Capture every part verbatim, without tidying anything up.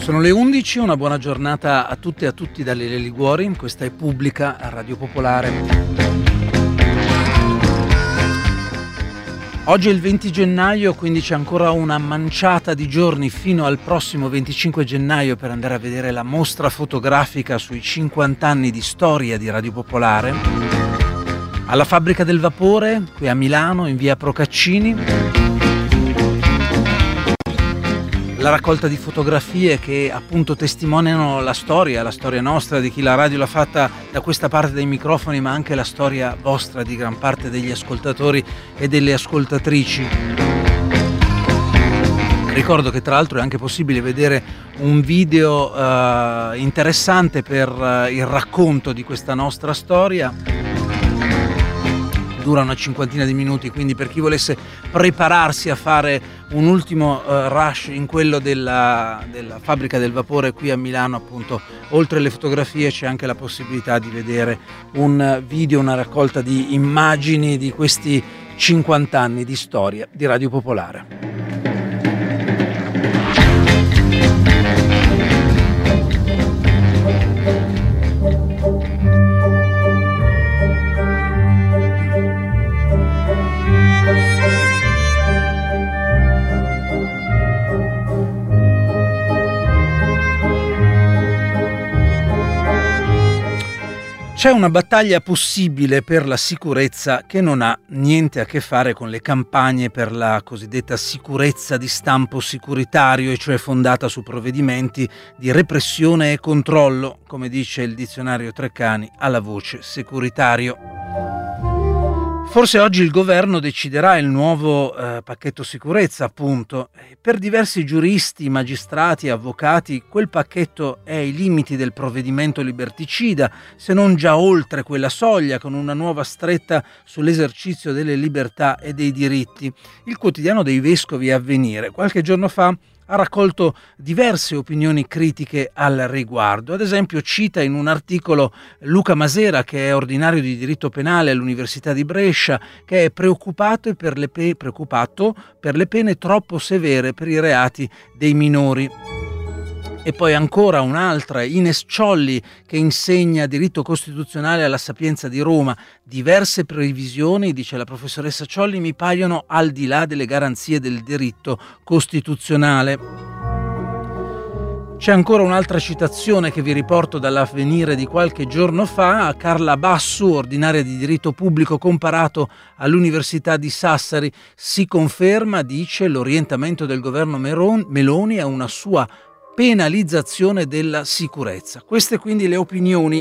Sono le undici, una buona giornata a tutte e a tutti da Lele Liguori, questa è Pubblica a Radio Popolare. Oggi è il venti gennaio, quindi c'è ancora una manciata di giorni fino al prossimo venticinque gennaio per andare a vedere la mostra fotografica sui cinquanta anni di storia di Radio Popolare. Alla Fabbrica del Vapore, qui a Milano, in via Procaccini. La raccolta di fotografie che appunto testimoniano la storia, la storia nostra, di chi la radio l'ha fatta da questa parte dei microfoni, ma anche la storia vostra, di gran parte degli ascoltatori e delle ascoltatrici. Ricordo che tra l'altro è anche possibile vedere un video eh, interessante per eh, il racconto di questa nostra storia. Dura una cinquantina di minuti, quindi per chi volesse prepararsi a fare un ultimo uh, rush in quello della, della Fabbrica del Vapore qui a Milano, appunto, oltre alle fotografie c'è anche la possibilità di vedere un video, una raccolta di immagini di questi cinquanta anni di storia di Radio Popolare. C'è una battaglia possibile per la sicurezza che non ha niente a che fare con le campagne per la cosiddetta sicurezza di stampo sicuritario, e cioè fondata su provvedimenti di repressione e controllo, come dice il dizionario Treccani, alla voce securitario. Forse oggi il governo deciderà il nuovo eh, pacchetto sicurezza, appunto. Per diversi giuristi, magistrati e avvocati quel pacchetto è ai limiti del provvedimento liberticida, se non già oltre quella soglia, con una nuova stretta sull'esercizio delle libertà e dei diritti. Il quotidiano dei vescovi Avvenire qualche giorno fa ha raccolto diverse opinioni critiche al riguardo. Ad esempio cita in un articolo Luca Masera, che è ordinario di diritto penale all'Università di Brescia, che è preoccupato per le, pe- preoccupato per le pene troppo severe per i reati dei minori. E poi ancora un'altra, Ines Ciolli, che insegna diritto costituzionale alla Sapienza di Roma. Diverse previsioni, dice la professoressa Ciolli, mi paiono al di là delle garanzie del diritto costituzionale. C'è ancora un'altra citazione che vi riporto dall'Avvenire di qualche giorno fa. Carla Bassu, ordinaria di diritto pubblico comparato all'Università di Sassari, si conferma, dice, l'orientamento del governo Meloni a una sua penalizzazione della sicurezza. Queste quindi le opinioni.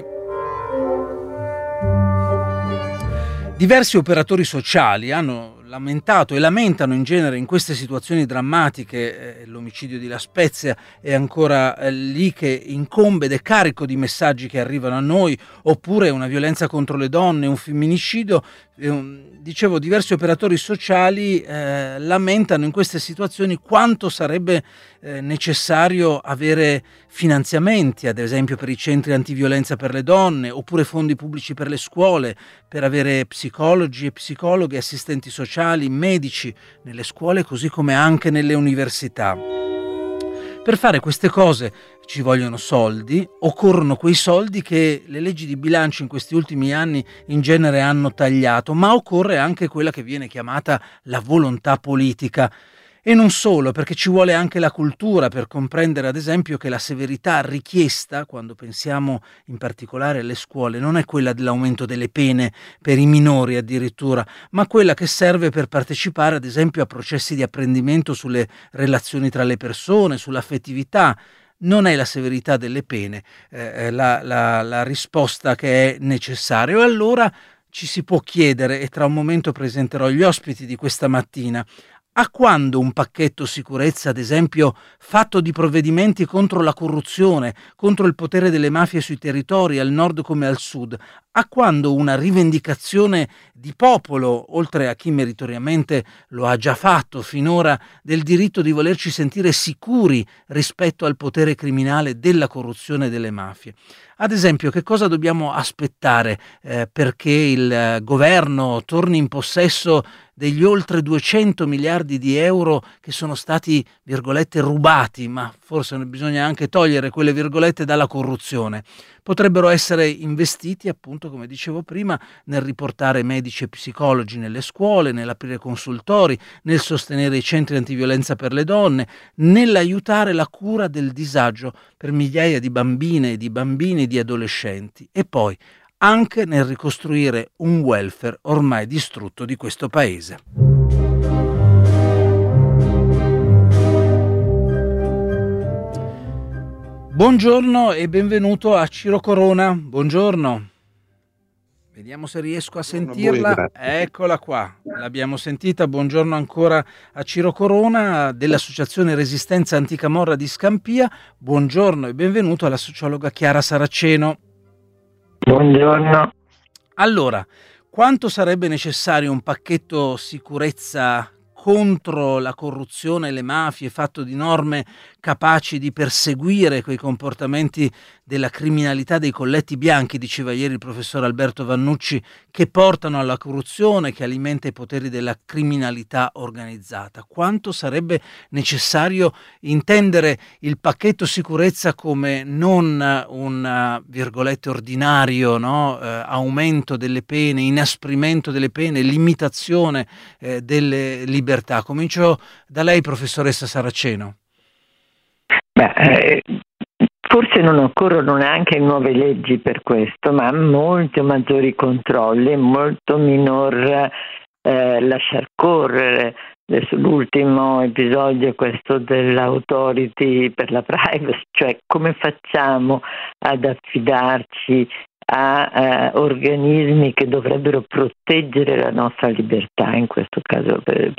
Diversi operatori sociali hanno lamentato e lamentano in genere in queste situazioni drammatiche, eh, l'omicidio di La Spezia è ancora eh, lì che incombe ed è carico di messaggi che arrivano a noi, oppure una violenza contro le donne, un femminicidio. Eh, un, dicevo, diversi operatori sociali eh, lamentano in queste situazioni quanto sarebbe eh, necessario avere finanziamenti, ad esempio per i centri antiviolenza per le donne, oppure fondi pubblici per le scuole, per avere psicologi e psicologhe, assistenti sociali, medici nelle scuole, così come anche nelle università. Per fare queste cose ci vogliono soldi, occorrono quei soldi che le leggi di bilancio in questi ultimi anni in genere hanno tagliato, ma occorre anche quella che viene chiamata la volontà politica. E non solo, perché ci vuole anche la cultura per comprendere, ad esempio, che la severità richiesta, quando pensiamo in particolare alle scuole, non è quella dell'aumento delle pene per i minori addirittura, ma quella che serve per partecipare, ad esempio, a processi di apprendimento sulle relazioni tra le persone, sull'affettività. Non è la severità delle pene eh, la, la, la risposta che è necessaria. E allora ci si può chiedere, e tra un momento presenterò gli ospiti di questa mattina, a quando un pacchetto sicurezza, ad esempio, fatto di provvedimenti contro la corruzione, contro il potere delle mafie sui territori, al nord come al sud, a quando una rivendicazione di popolo, oltre a chi meritoriamente lo ha già fatto finora, del diritto di volerci sentire sicuri rispetto al potere criminale della corruzione e delle mafie? Ad esempio, che cosa dobbiamo aspettare eh, perché il eh, governo torni in possesso degli oltre duecento miliardi di euro che sono stati, virgolette, rubati, ma forse bisogna anche togliere quelle virgolette dalla corruzione. Potrebbero essere investiti, appunto, come dicevo prima, nel riportare medici e psicologi nelle scuole, nell'aprire consultori, nel sostenere i centri antiviolenza per le donne, nell'aiutare la cura del disagio per migliaia di bambine e di bambini e di adolescenti, e poi anche nel ricostruire un welfare ormai distrutto di questo paese. Buongiorno e benvenuto a Ciro Corona. Buongiorno. Vediamo se riesco a sentirla. Eccola qua, l'abbiamo sentita. Buongiorno ancora a Ciro Corona dell'Associazione Resistenza Anticamorra di Scampia. Buongiorno e benvenuto alla sociologa Chiara Saraceno. Buongiorno. Allora, quanto sarebbe necessario un pacchetto sicurezza contro la corruzione e le mafie, fatto di norme capaci di perseguire quei comportamenti della criminalità dei colletti bianchi, diceva ieri il professor Alberto Vannucci, che portano alla corruzione, che alimenta i poteri della criminalità organizzata? Quanto sarebbe necessario intendere il pacchetto sicurezza come non un, virgolette, ordinario, no? eh, aumento delle pene, inasprimento delle pene, limitazione eh, delle libertà? Comincio da lei, professoressa Saraceno. Beh, eh, forse non occorrono neanche nuove leggi per questo, ma molti maggiori controlli, molto minor eh, lasciar correre. Adesso l'ultimo episodio è questo dell'Authority per la privacy, cioè come facciamo ad affidarci a eh, organismi che dovrebbero proteggere la nostra libertà, in questo caso,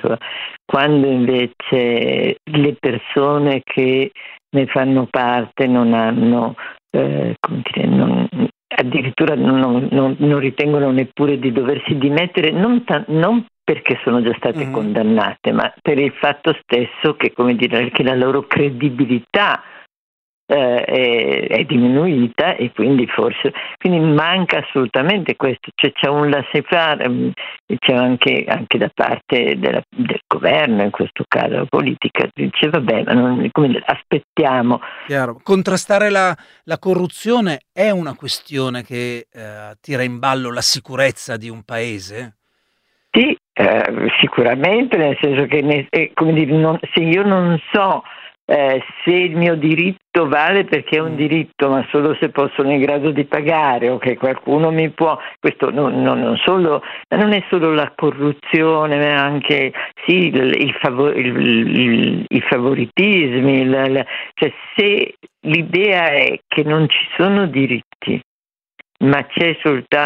quando invece le persone che ne fanno parte non hanno, eh, come dire, non, addirittura non, non, non ritengono neppure di doversi dimettere, non, ta- non perché sono già state mm. condannate, ma per il fatto stesso che, come dire, che la loro credibilità eh, è, è diminuita, e quindi forse quindi manca assolutamente questo, cioè c'è un laissez-faire, c'è anche, anche da parte della, del governo, in questo caso la politica, dice vabbè, ma non, come aspettiamo. Chiaro. Contrastare la, la corruzione è una questione che eh, tira in ballo la sicurezza di un paese? Sì, eh, sicuramente, nel senso che ne, eh, come dire, non, se io non so Eh, se il mio diritto vale perché è un diritto, ma solo se poi sono in grado di pagare, o che qualcuno mi può, questo non, non, non solo, non è solo la corruzione, ma anche sì, il, il, favor, il, il, i favoritismi, il, il, cioè se l'idea è che non ci sono diritti, ma c'è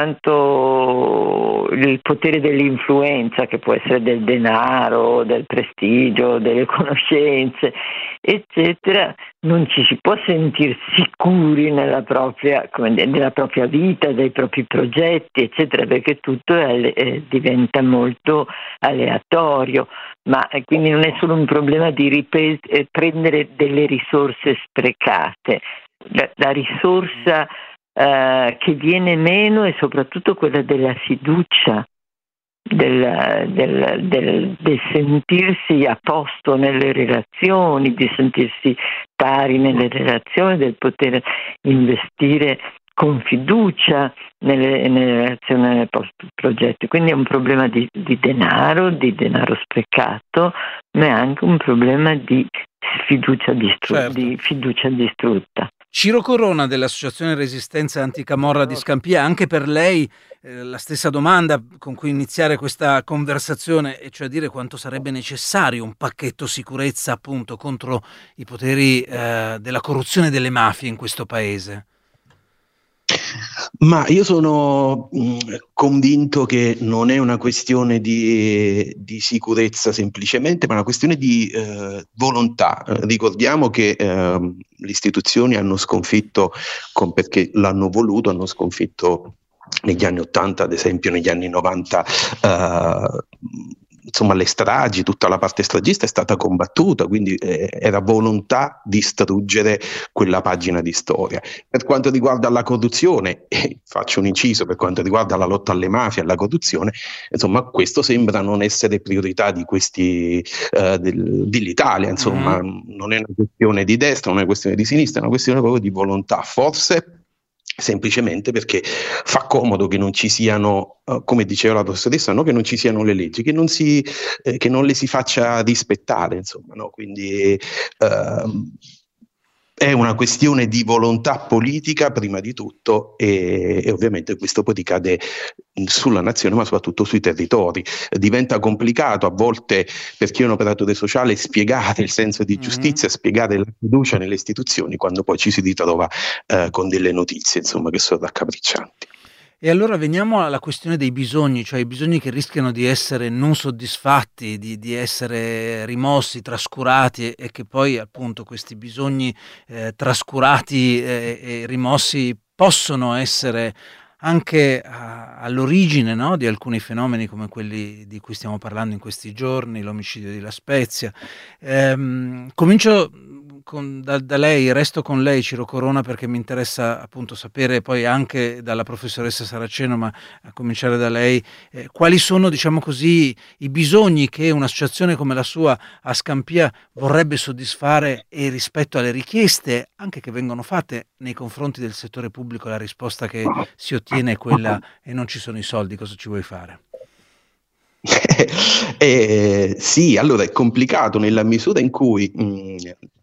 soltanto il potere dell'influenza, che può essere del denaro, del prestigio, delle conoscenze, eccetera, non ci si può sentire sicuri nella propria, come dire, nella propria vita, dei propri progetti, eccetera, perché tutto è, è, diventa molto aleatorio. Ma quindi non è solo un problema di ripet- prendere delle risorse sprecate. La, la risorsa Uh, che viene meno è soprattutto quella della fiducia, del, del, del, del sentirsi a posto nelle relazioni, di sentirsi pari nelle relazioni, del poter investire con fiducia nelle, nelle relazioni, nei progetti. Quindi è un problema di, di denaro, di denaro sprecato, ma è anche un problema di fiducia, distru- certo. di fiducia distrutta. Ciro Corona dell'Associazione Resistenza Anticamorra di Scampia, anche per lei eh, la stessa domanda con cui iniziare questa conversazione, e cioè dire quanto sarebbe necessario un pacchetto sicurezza appunto contro i poteri eh, della corruzione e delle mafie in questo paese. Ma io sono mh, convinto che non è una questione di, di sicurezza semplicemente, ma una questione di eh, volontà. Eh, ricordiamo che eh, le istituzioni hanno sconfitto, con, perché l'hanno voluto, hanno sconfitto negli anni ottanta, ad esempio negli anni novanta, eh, insomma le stragi, tutta la parte stragista è stata combattuta, quindi eh, era volontà di distruggere quella pagina di storia. Per quanto riguarda la corruzione, eh, faccio un inciso, per quanto riguarda la lotta alle mafie e alla corruzione, insomma questo sembra non essere priorità di questi eh, del, dell'Italia, insomma mm-hmm. non è una questione di destra, non è una questione di sinistra, è una questione proprio di volontà, forse semplicemente perché fa comodo che non ci siano, uh, come diceva la professoressa, no? Che non ci siano le leggi, che non, si, eh, che non le si faccia rispettare, insomma, no? Quindi uh, è una questione di volontà politica prima di tutto e, e ovviamente questo poi ricade sulla nazione ma soprattutto sui territori. Diventa complicato a volte per chi è un operatore sociale spiegare il senso di giustizia, mm-hmm. spiegare la fiducia nelle istituzioni quando poi ci si ritrova eh, con delle notizie insomma che sono raccapriccianti. E allora veniamo alla questione dei bisogni, cioè i bisogni che rischiano di essere non soddisfatti, di, di essere rimossi, trascurati e che poi appunto questi bisogni eh, trascurati e, e rimossi possono essere anche a, all'origine, no, di alcuni fenomeni come quelli di cui stiamo parlando in questi giorni, l'omicidio di La Spezia. Ehm, comincio con, da, da lei, resto con lei Ciro Corona perché mi interessa appunto sapere poi anche dalla professoressa Saraceno, ma a cominciare da lei, eh, quali sono, diciamo così, i bisogni che un'associazione come la sua a Scampia vorrebbe soddisfare e rispetto alle richieste anche che vengono fatte nei confronti del settore pubblico la risposta che si ottiene è quella e non ci sono i soldi, cosa ci vuoi fare? eh, sì, allora è complicato nella misura in cui mh,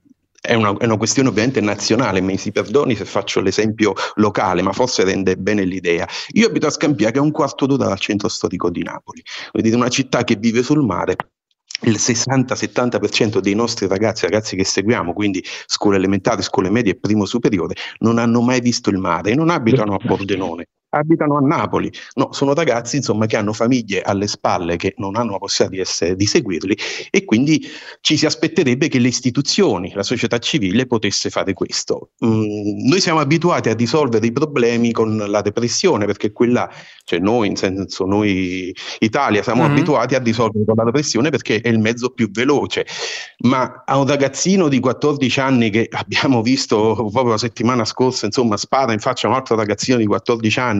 è, una, è una questione ovviamente nazionale, mi si perdoni se faccio l'esempio locale, ma forse rende bene l'idea. Io abito a Scampia, che è un quarto d'ora dal centro storico di Napoli, quindi una città che vive sul mare. Il sessanta settanta per cento dei nostri ragazzi, ragazzi che seguiamo, quindi scuole elementari, scuole medie e primo superiore, non hanno mai visto il mare e non abitano a Pordenone, abitano a Napoli. No, sono ragazzi insomma che hanno famiglie alle spalle che non hanno la possibilità di, essere, di seguirli e quindi ci si aspetterebbe che le istituzioni, la società civile potesse fare questo. Mm, noi siamo abituati a risolvere i problemi con la repressione perché quella, cioè noi in senso noi Italia siamo mm-hmm. abituati a risolvere con la repressione perché è il mezzo più veloce, ma a un ragazzino di quattordici anni che abbiamo visto proprio la settimana scorsa insomma spara in faccia a un altro ragazzino di quattordici anni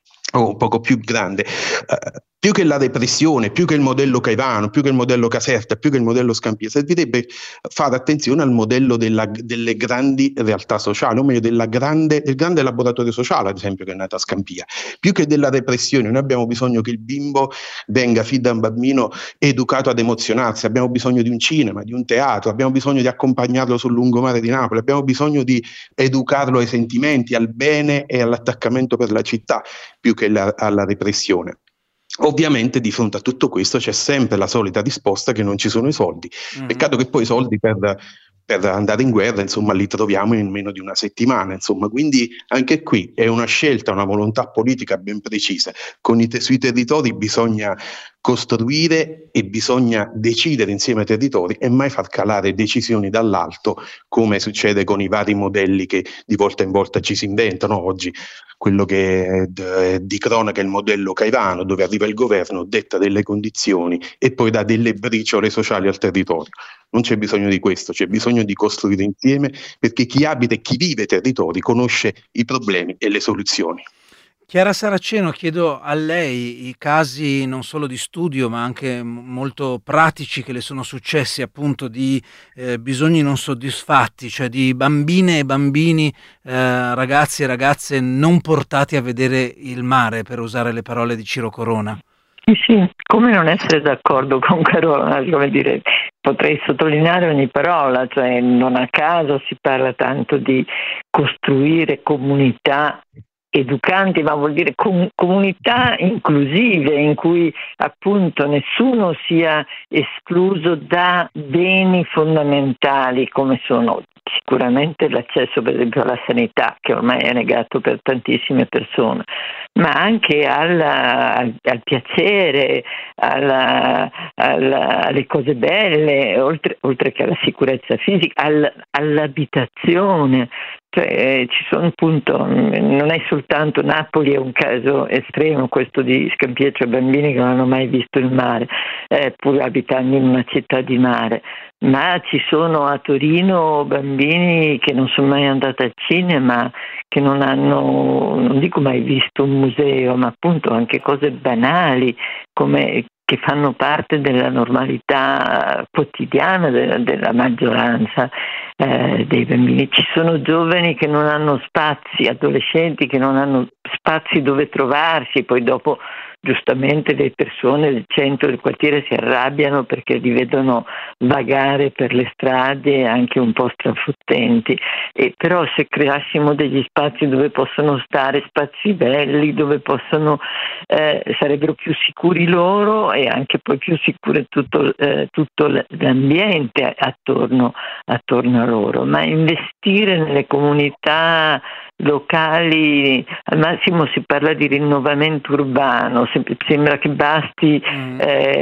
o un poco più grande, uh, più che la repressione, più che il modello Caivano, più che il modello Caserta, più che il modello Scampia, servirebbe fare attenzione al modello della, delle grandi realtà sociali, o meglio della grande, del grande laboratorio sociale, ad esempio, che è nato a Scampia. Più che della repressione, noi abbiamo bisogno che il bimbo venga fin da un bambino educato ad emozionarsi, abbiamo bisogno di un cinema, di un teatro, abbiamo bisogno di accompagnarlo sul lungomare di Napoli, abbiamo bisogno di educarlo ai sentimenti, al bene e all'attaccamento per la città, più che la, alla repressione. Ovviamente di fronte a tutto questo c'è sempre la solita risposta che non ci sono i soldi. Mm-hmm. Peccato che poi i soldi per, per andare in guerra insomma li troviamo in meno di una settimana, insomma, quindi anche qui è una scelta, una volontà politica ben precisa. Con i te- sui territori bisogna costruire e bisogna decidere insieme ai territori e mai far calare decisioni dall'alto come succede con i vari modelli che di volta in volta ci si inventano oggi. Quello che è d- di cronaca è il modello Caivano, dove arriva il governo, detta delle condizioni e poi dà delle briciole sociali al territorio. Non c'è bisogno di questo, c'è bisogno di costruire insieme perché chi abita e chi vive i territori conosce i problemi e le soluzioni. Chiara Saraceno, chiedo a lei i casi non solo di studio ma anche molto pratici che le sono successi appunto di eh, bisogni non soddisfatti, cioè di bambine e bambini, eh, ragazzi e ragazze non portati a vedere il mare, per usare le parole di Ciro Corona. Sì, sì, come non essere d'accordo con Corona, come dire, potrei sottolineare ogni parola, cioè non a caso si parla tanto di costruire comunità educanti, ma vuol dire com- comunità inclusive in cui appunto nessuno sia escluso da beni fondamentali come sono sicuramente l'accesso per esempio alla sanità, che ormai è negato per tantissime persone, ma anche alla, al, al piacere, alla, alla, alle cose belle, oltre, oltre che alla sicurezza fisica, al, all'abitazione. Cioè, eh, ci sono appunto, non è soltanto Napoli, è un caso estremo questo di Scampietro, cioè bambini che non hanno mai visto il mare, eh, pur abitando in una città di mare, ma ci sono a Torino bambini che non sono mai andati al cinema, che non hanno, non dico mai visto un museo, ma appunto anche cose banali come che fanno parte della normalità quotidiana della, della maggioranza eh, dei bambini. Ci sono giovani che non hanno spazi, adolescenti che non hanno spazi dove trovarsi, poi dopo giustamente le persone del centro del quartiere si arrabbiano perché li vedono vagare per le strade anche un po' strafottenti, e però se creassimo degli spazi dove possono stare, spazi belli dove possono eh, sarebbero più sicuri loro e anche poi più sicuro tutto, eh, tutto l'ambiente attorno, attorno a loro, ma investire nelle comunità locali, al massimo si parla di rinnovamento urbano, sembra che basti mm.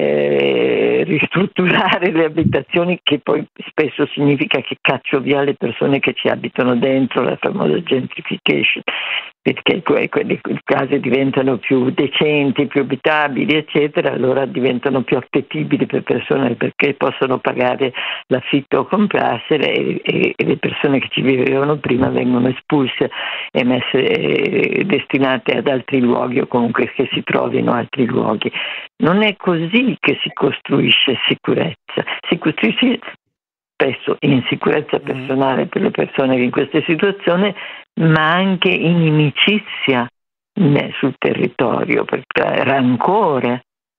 eh, ristrutturare le abitazioni, che poi spesso significa che caccio via le persone che ci abitano dentro, la famosa gentrification, perché quelle case diventano più decenti, più abitabili, eccetera, allora diventano più appetibili per persone perché possono pagare l'affitto o comprarsele, e, e, e le persone che ci vivevano prima vengono espulse e messe eh, destinate ad altri luoghi, o comunque che si trovino altri luoghi. Non è così che si costruisce sicurezza. Si costruisce spesso insicurezza personale per le persone in queste situazioni, ma anche inimicizia sul territorio, perché rancore.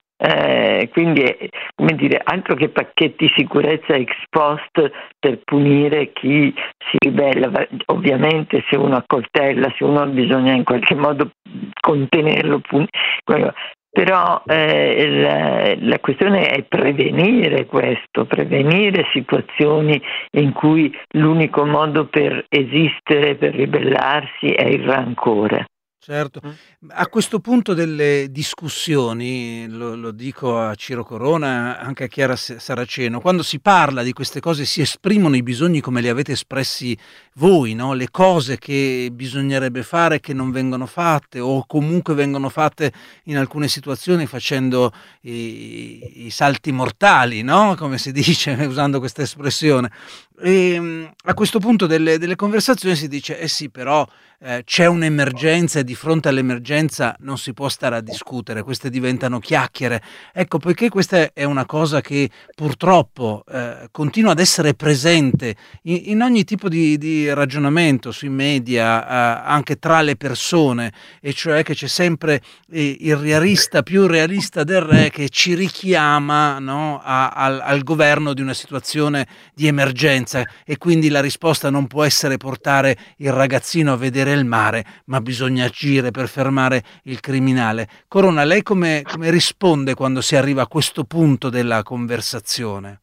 Eh, quindi è, come dire, altro che pacchetti sicurezza ex post per punire chi si ribella. Ovviamente se uno accoltella, se uno bisogna in qualche modo contenerlo, pun- però eh, la, la questione è prevenire questo, prevenire situazioni in cui l'unico modo per esistere, per ribellarsi è il rancore. Certo, a questo punto delle discussioni, lo, lo dico a Ciro Corona, anche a Chiara Saraceno, quando si parla di queste cose si esprimono i bisogni come li avete espressi voi, no? Le cose che bisognerebbe fare che non vengono fatte, o comunque vengono fatte in alcune situazioni facendo i, i salti mortali, no? Come si dice usando questa espressione. E a questo punto delle, delle conversazioni si dice eh sì, però eh, c'è un'emergenza e di fronte all'emergenza non si può stare a discutere, queste diventano chiacchiere. Ecco, poiché questa è una cosa che purtroppo eh, continua ad essere presente in, in ogni tipo di, di ragionamento sui media, eh, anche tra le persone, e cioè che c'è sempre eh, il realista più realista del re che ci richiama, no, a, al, al governo di una situazione di emergenza, e quindi la risposta non può essere portare il ragazzino a vedere il mare, ma bisogna agire per fermare il criminale. Corona, lei come, come risponde quando si arriva a questo punto della conversazione?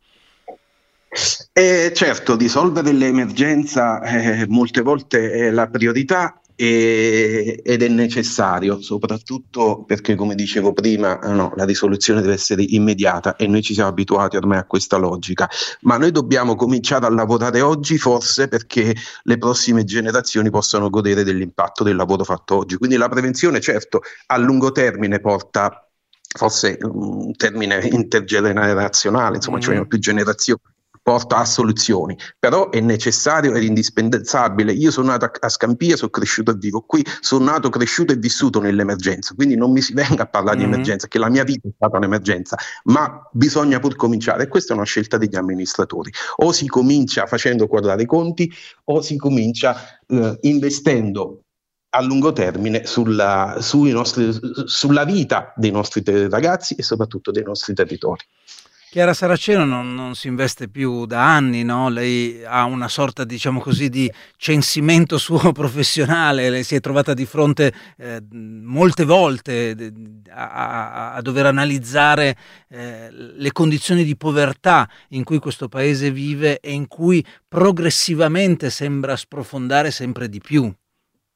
Eh, certo, risolvere l'emergenza eh, molte volte è la priorità e, ed è necessario, soprattutto perché, come dicevo prima, no, la risoluzione deve essere immediata e noi ci siamo abituati ormai a questa logica, ma noi dobbiamo cominciare a lavorare oggi, forse perché le prossime generazioni possano godere dell'impatto del lavoro fatto oggi. Quindi la prevenzione, certo, a lungo termine porta, forse un termine intergenerazionale, insomma, mm. cioè più generazioni, porta a soluzioni, però è necessario ed indispensabile. Io sono nato a, a Scampia, sono cresciuto e vivo qui, sono nato, cresciuto e vissuto nell'emergenza, quindi non mi si venga a parlare mm-hmm. di emergenza, che la mia vita è stata un'emergenza, ma bisogna pur cominciare, e questa è una scelta degli amministratori. O si comincia facendo quadrare i conti, o si comincia eh, investendo a lungo termine sulla, sui nostri, sulla vita dei nostri ragazzi e soprattutto dei nostri territori. Chiara Saraceno non, non si investe più da anni, no? Lei ha una sorta, diciamo così, di censimento suo professionale, lei si è trovata di fronte eh, molte volte a, a, a dover analizzare eh, le condizioni di povertà in cui questo paese vive e in cui progressivamente sembra sprofondare sempre di più. Beh,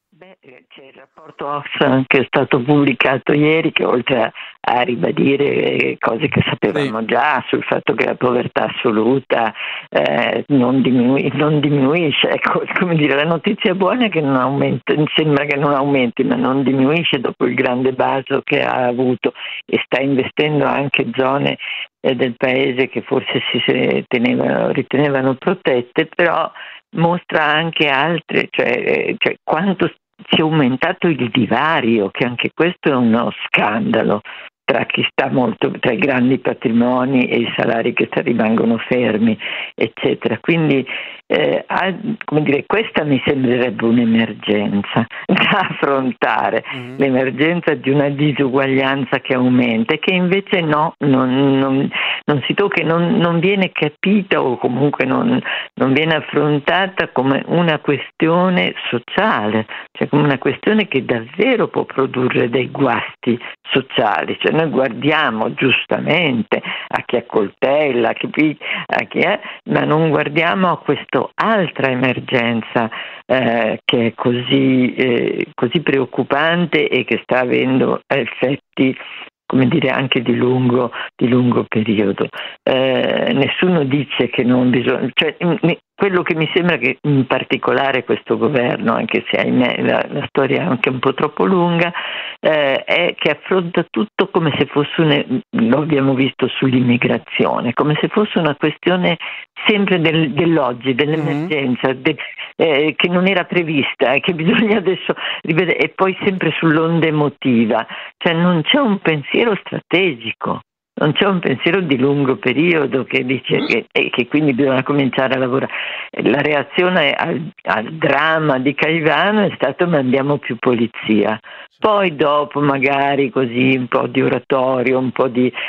C'è il rapporto Oxfam che è stato pubblicato ieri, che oltre a, a ribadire cose che sapevamo sì. già sul fatto che la povertà assoluta eh, non, diminu- non diminuisce, ecco, come dire, la notizia buona è che non aumenta, sembra che non aumenti, ma non diminuisce dopo il grande bacio che ha avuto, e sta investendo anche zone eh, del paese che forse si tenevano, ritenevano protette, però mostra anche altre, cioè, cioè quanto si è aumentato il divario, che anche questo è uno scandalo, tra chi sta molto, tra i grandi patrimoni e i salari che rimangono fermi, eccetera. Quindi eh, come dire, questa mi sembrerebbe un'emergenza da affrontare, mm-hmm. l'emergenza di una disuguaglianza che aumenta e che invece no, non, non, non si tocca, non, non viene capita o comunque non, non viene affrontata come una questione sociale, cioè come una questione che davvero può produrre dei guasti sociali. Cioè noi guardiamo giustamente a chi accoltella, a chi, a chi è, ma non guardiamo a questa altra emergenza eh, che è così, eh, così preoccupante e che sta avendo effetti, come dire, anche di lungo, di lungo periodo. Eh, nessuno dice che non bisogna, cioè, mi, quello che mi sembra che in particolare questo governo, anche se ahimè la, la storia è anche un po' troppo lunga, eh, è che affronta tutto come se fosse, un, lo abbiamo visto sull'immigrazione, come se fosse una questione sempre del, dell'oggi, dell'emergenza, mm-hmm. de, eh, che non era prevista e che bisogna adesso rivedere, e poi sempre sull'onda emotiva, cioè non c'è un pensiero strategico. Non c'è un pensiero di lungo periodo che dice che, e che quindi bisogna cominciare a lavorare. La reazione al, al dramma di Caivano è stata: mandiamo più polizia. Poi dopo magari così un po' di oratorio, un po' di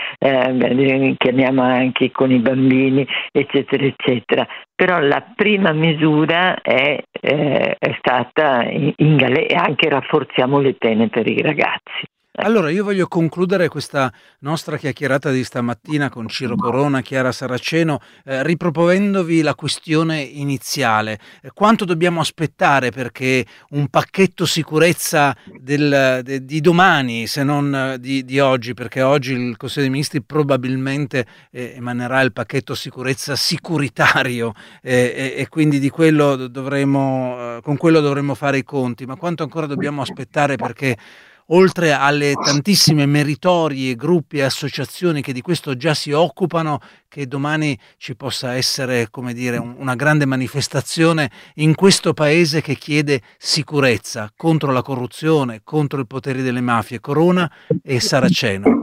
eh, chiamiamo anche con i bambini, eccetera, eccetera. Però la prima misura è, eh, è stata in, in galera, anche rafforziamo le pene per i ragazzi. Allora io voglio concludere questa nostra chiacchierata di stamattina con Ciro Corona, Chiara Saraceno, eh, riproponendovi la questione iniziale. Eh, quanto dobbiamo aspettare perché un pacchetto sicurezza del, de, di domani, se non di, di oggi, perché oggi il Consiglio dei Ministri probabilmente eh, emanerà il pacchetto sicurezza sicuritario eh, e, e quindi di quello dovremo, eh, con quello dovremo fare i conti, ma quanto ancora dobbiamo aspettare perché oltre alle tantissime meritorie gruppi e associazioni che di questo già si occupano, che domani ci possa essere, come dire, un, una grande manifestazione in questo paese che chiede sicurezza contro la corruzione, contro i poteri delle mafie. Corona e Saraceno.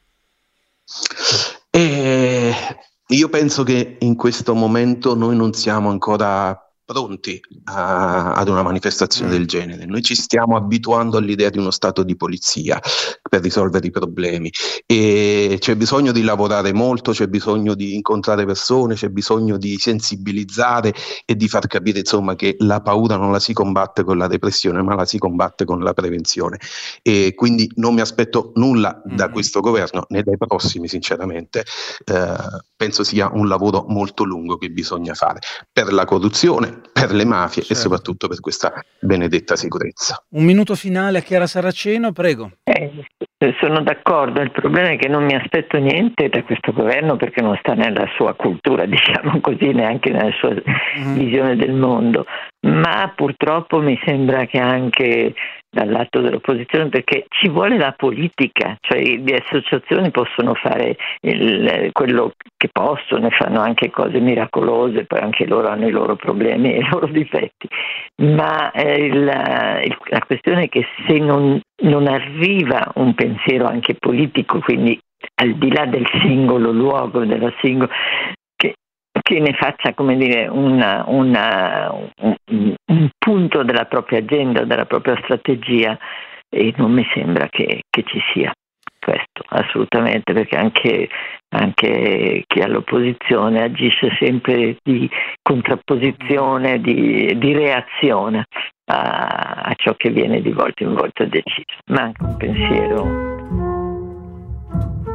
E io penso che in questo momento noi non siamo ancora pronti a, ad una manifestazione mm. del genere. Noi ci stiamo abituando all'idea di uno stato di polizia per risolvere i problemi e c'è bisogno di lavorare molto, c'è bisogno di incontrare persone, c'è bisogno di sensibilizzare e di far capire insomma che la paura non la si combatte con la repressione ma la si combatte con la prevenzione, e quindi non mi aspetto nulla mm. da questo governo né dai prossimi sinceramente. Eh, penso sia un lavoro molto lungo che bisogna fare per la corruzione, per le mafie certo. e soprattutto per questa benedetta sicurezza. Un minuto finale a Chiara Saraceno, prego. Eh, sono d'accordo, il problema è che non mi aspetto niente da questo governo perché non sta nella sua cultura, diciamo così, neanche nella sua mm-hmm. visione del mondo, ma purtroppo mi sembra che anche dal lato dell'opposizione, perché ci vuole la politica, cioè le associazioni possono fare il, quello che possono, fanno anche cose miracolose, poi anche loro hanno i loro problemi e i loro difetti, ma eh, il, il, la questione è che se non, non arriva un pensiero anche politico, quindi al di là del singolo luogo, della singola, che, che ne faccia, come dire, una, una, un, un punto della propria agenda, della propria strategia, e non mi sembra che, che ci sia questo, assolutamente, perché anche, anche chi è all'opposizione agisce sempre di contrapposizione, di, di reazione a, a ciò che viene di volta in volta deciso. Manca un pensiero.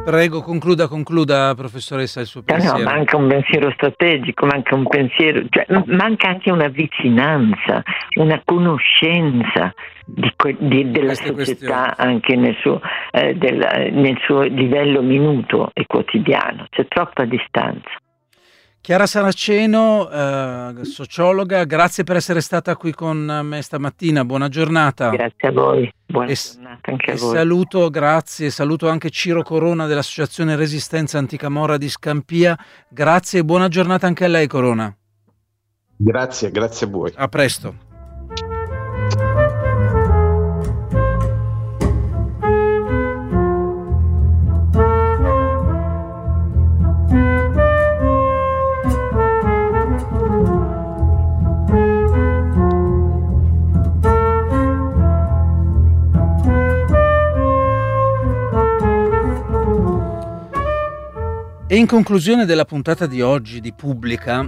Prego, concluda, concluda, professoressa, il suo pensiero. No, no, manca un pensiero strategico, manca un pensiero, cioè, manca anche una vicinanza, una conoscenza di, di, della società questioni. Anche nel suo, eh, del, nel suo livello minuto e quotidiano. C'è troppa distanza. Chiara Saraceno, eh, sociologa, grazie per essere stata qui con me stamattina, buona giornata. Grazie a voi, buona e, giornata anche a voi. Saluto, grazie, saluto anche Ciro Corona dell'Associazione Resistenza Anticamorra di Scampia, grazie e buona giornata anche a lei, Corona. Grazie, grazie a voi. A presto. E in conclusione della puntata di oggi di Pubblica,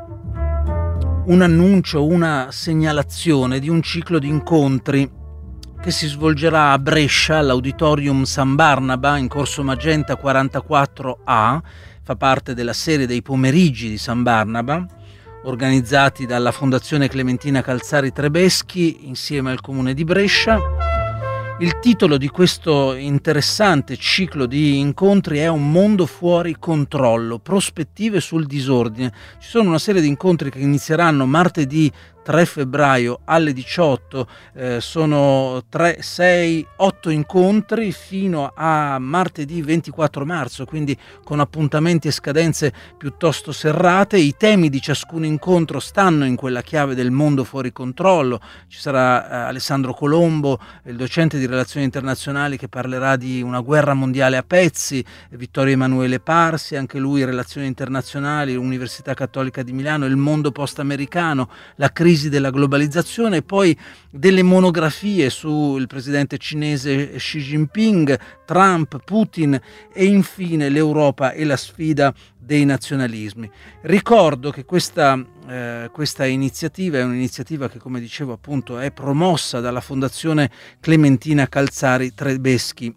un annuncio, una segnalazione di un ciclo di incontri che si svolgerà a Brescia all'Auditorium San Barnaba in Corso Magenta quarantaquattro A, fa parte della serie dei pomeriggi di San Barnaba, organizzati dalla Fondazione Clementina Calzari Trebeschi insieme al Comune di Brescia. Il titolo di questo interessante ciclo di incontri è Un mondo fuori controllo, prospettive sul disordine. Ci sono una serie di incontri che inizieranno martedì tre febbraio alle diciotto, eh, sono tre, sei, otto incontri fino a martedì ventiquattro marzo, quindi con appuntamenti e scadenze piuttosto serrate. I temi di ciascun incontro stanno in quella chiave del mondo fuori controllo. Ci sarà eh, Alessandro Colombo, il docente di relazioni internazionali, che parlerà di una guerra mondiale a pezzi, Vittorio Emanuele Parsi, anche lui relazioni internazionali, Università Cattolica di Milano, il mondo post-americano, la crisi della globalizzazione, e poi delle monografie sul presidente cinese Xi Jinping, Trump, Putin e infine l'Europa e la sfida dei nazionalismi. Ricordo che questa, eh, questa iniziativa è un'iniziativa che, come dicevo appunto, è promossa dalla Fondazione Clementina Calzari Trebeschi.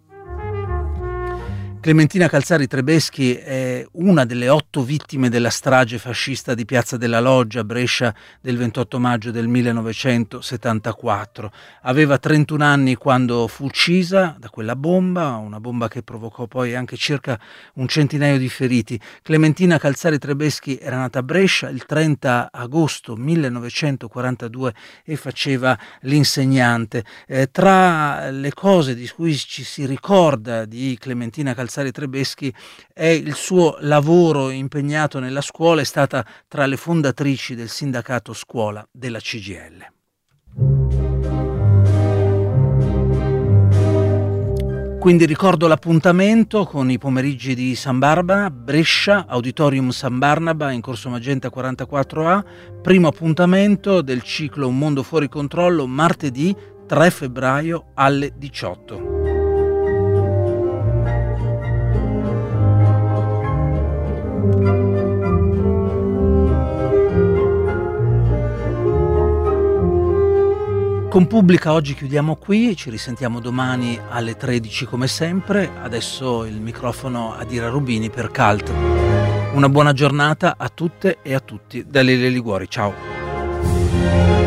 Clementina Calzari Trebeschi è una delle otto vittime della strage fascista di Piazza della Loggia a Brescia del ventotto maggio del millenovecentosettantaquattro. Aveva trentuno anni quando fu uccisa da quella bomba, una bomba che provocò poi anche circa un centinaio di feriti. Clementina Calzari Trebeschi era nata a Brescia il trenta agosto millenovecentoquarantadue e faceva l'insegnante. Eh, tra le cose di cui ci si ricorda di Clementina Calzari Trebeschi è il suo lavoro impegnato nella scuola. È stata tra le fondatrici del sindacato scuola della C G I L. Quindi ricordo l'appuntamento con i pomeriggi di San Barbara, Brescia, Auditorium San Barnaba in Corso Magenta quarantaquattro A, primo appuntamento del ciclo Un mondo fuori controllo, martedì tre febbraio alle diciotto. Con Pubblica oggi chiudiamo qui, ci risentiamo domani alle tredici come sempre. Adesso il microfono a Ira Rubini per Cult. Una buona giornata a tutte e a tutti da Lele Liguori, ciao.